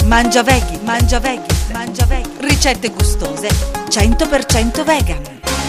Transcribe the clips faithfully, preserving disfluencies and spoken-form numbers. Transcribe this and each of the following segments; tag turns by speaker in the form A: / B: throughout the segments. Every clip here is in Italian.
A: Mangia Veggie, Mangia Veggie, Mangia Veggie. Ricette gustose, cento per cento vegan.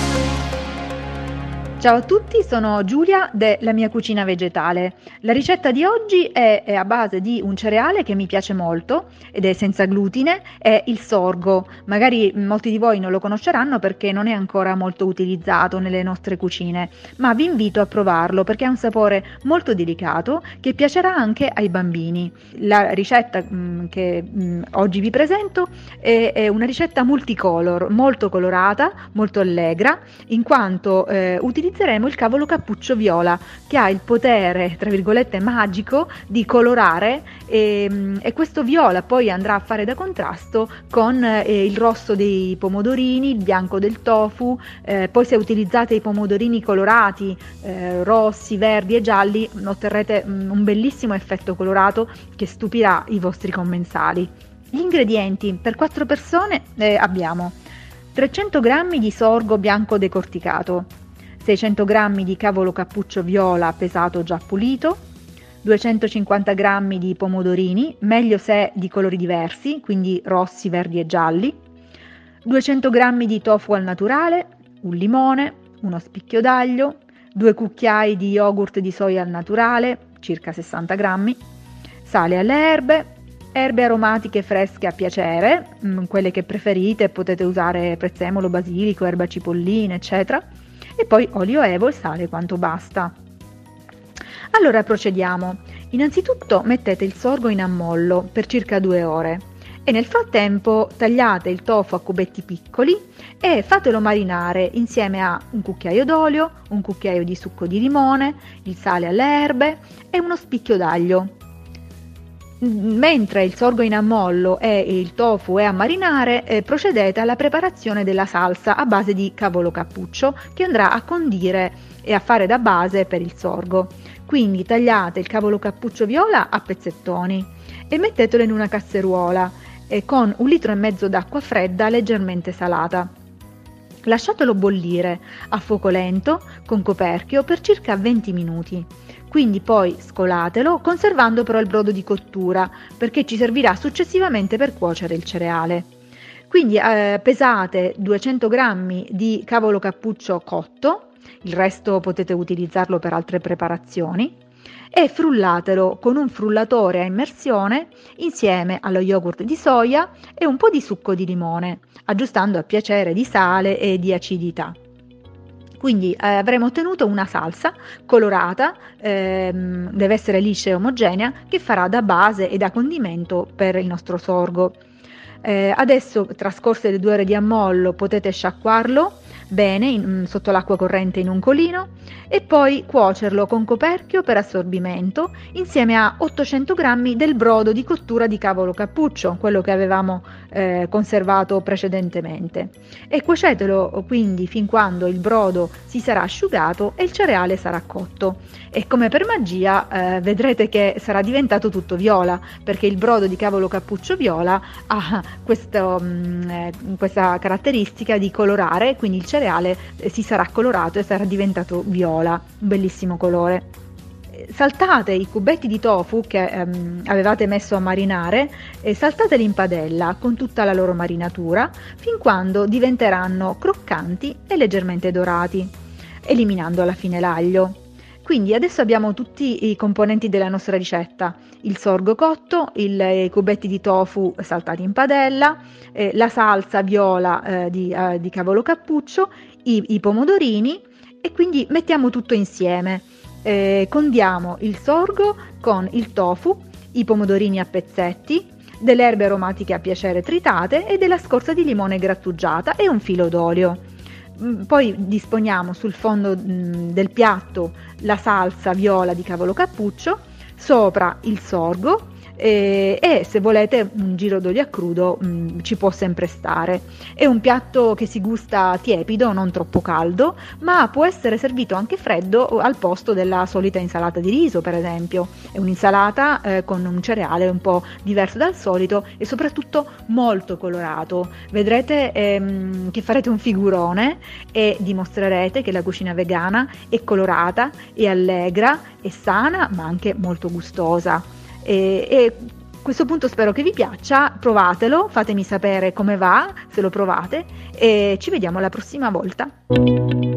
B: Ciao a tutti, sono Giulia della mia cucina vegetale. La ricetta di oggi è, è a base di un cereale che mi piace molto ed è senza glutine, è il sorgo. Magari molti di voi non lo conosceranno perché non è ancora molto utilizzato nelle nostre cucine, ma vi invito a provarlo perché ha un sapore molto delicato che piacerà anche ai bambini. La ricetta mh, che mh, oggi vi presento è, è una ricetta multicolor, molto colorata, molto allegra, in quanto eh, utilizzeremo il cavolo cappuccio viola che ha il potere, tra virgolette, magico di colorare e, e questo viola poi andrà a fare da contrasto con eh, il rosso dei pomodorini, il bianco del tofu, eh, poi se utilizzate i pomodorini colorati, eh, rossi, verdi e gialli, otterrete mm, un bellissimo effetto colorato che stupirà i vostri commensali. Gli ingredienti per quattro persone eh, abbiamo trecento grammi di sorgo bianco decorticato, seicento grammi di cavolo cappuccio viola pesato già pulito, duecentocinquanta grammi di pomodorini, meglio se di colori diversi, quindi rossi, verdi e gialli, duecento grammi di tofu al naturale, un limone, uno spicchio d'aglio, due cucchiai di yogurt di soia al naturale, circa sessanta grammi, sale alle erbe, erbe aromatiche fresche a piacere, mh, quelle che preferite, potete usare prezzemolo, basilico, erba cipollina, eccetera, e poi olio evo e sale quanto basta. Allora procediamo. Innanzitutto mettete il sorgo in ammollo per circa due ore e nel frattempo tagliate il tofu a cubetti piccoli e fatelo marinare insieme a un cucchiaio d'olio, un cucchiaio di succo di limone, il sale alle erbe e uno spicchio d'aglio. Mentre il sorgo in ammollo e il tofu è a marinare, eh, procedete alla preparazione della salsa a base di cavolo cappuccio che andrà a condire e a fare da base per il sorgo. Quindi tagliate il cavolo cappuccio viola a pezzettoni e mettetelo in una casseruola eh, con un litro e mezzo d'acqua fredda leggermente salata. Lasciatelo bollire a fuoco lento con coperchio per circa venti minuti. Quindi poi scolatelo, conservando però il brodo di cottura, perché ci servirà successivamente per cuocere il cereale. Quindi eh, pesate duecento grammi di cavolo cappuccio cotto, il resto potete utilizzarlo per altre preparazioni, e frullatelo con un frullatore a immersione insieme allo yogurt di soia e un po' di succo di limone, aggiustando a piacere di sale e di acidità. Quindi eh, avremo ottenuto una salsa colorata, ehm, deve essere liscia e omogenea, che farà da base e da condimento per il nostro sorgo. Eh, adesso, trascorse le due ore di ammollo, potete sciacquarlo bene in, sotto l'acqua corrente in un colino e poi cuocerlo con coperchio per assorbimento insieme a ottocento grammi del brodo di cottura di cavolo cappuccio, quello che avevamo eh, conservato precedentemente, e cuocetelo quindi fin quando il brodo si sarà asciugato e il cereale sarà cotto, e come per magia eh, vedrete che sarà diventato tutto viola, perché il brodo di cavolo cappuccio viola ha questo, mh, eh, questa caratteristica di colorare, quindi il cereale eh, si sarà colorato e sarà diventato viola, un bellissimo colore. Saltate i cubetti di tofu che ehm, avevate messo a marinare e saltateli in padella con tutta la loro marinatura fin quando diventeranno croccanti e leggermente dorati, eliminando alla fine l'aglio. Quindi adesso abbiamo tutti i componenti della nostra ricetta: il sorgo cotto, il, i cubetti di tofu saltati in padella, eh, la salsa viola eh, di, eh, di cavolo cappuccio, i, i pomodorini, e quindi mettiamo tutto insieme. Eh, condiamo il sorgo con il tofu, i pomodorini a pezzetti, delle erbe aromatiche a piacere tritate e della scorza di limone grattugiata e un filo d'olio. Poi disponiamo sul fondo mh, del piatto la salsa viola di cavolo cappuccio, sopra il sorgo e, e se volete un giro d'olio a crudo mh, ci può sempre stare. È un piatto che si gusta tiepido, non troppo caldo, ma può essere servito anche freddo al posto della solita insalata di riso, per esempio. È un'insalata eh, con un cereale un po' diverso dal solito e soprattutto molto colorato. Vedrete ehm, che farete un figurone e dimostrerete che la cucina vegana è colorata, è allegra, è sana, ma anche molto gustosa. E, e questo punto spero che vi piaccia, provatelo, fatemi sapere come va se lo provate e ci vediamo la prossima volta.